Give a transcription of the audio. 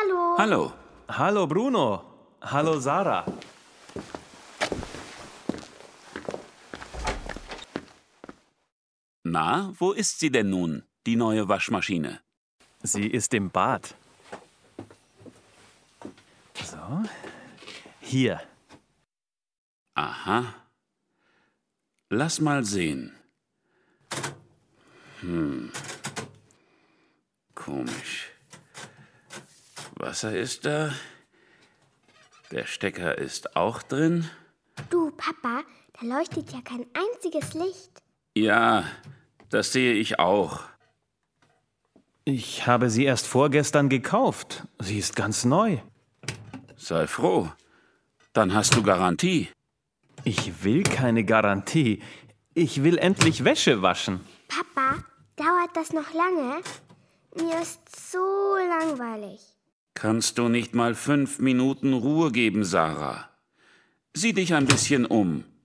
Hallo. Hallo. Hallo Bruno. Hallo Sarah. Na, wo ist sie denn nun, die neue Waschmaschine? Sie ist im Bad. So. Hier. Aha. Lass mal sehen. Komisch. Wasser ist da. Der Stecker ist auch drin. Du, Papa, da leuchtet ja kein einziges Licht. Ja, das sehe ich auch. Ich habe sie erst vorgestern gekauft. Sie ist ganz neu. Sei froh. Dann hast du Garantie. Ich will keine Garantie. Ich will endlich Wäsche waschen. Papa, dauert das noch lange? Mir ist so langweilig. Kannst du nicht mal 5 Minuten Ruhe geben, Sarah? Sieh dich ein bisschen um.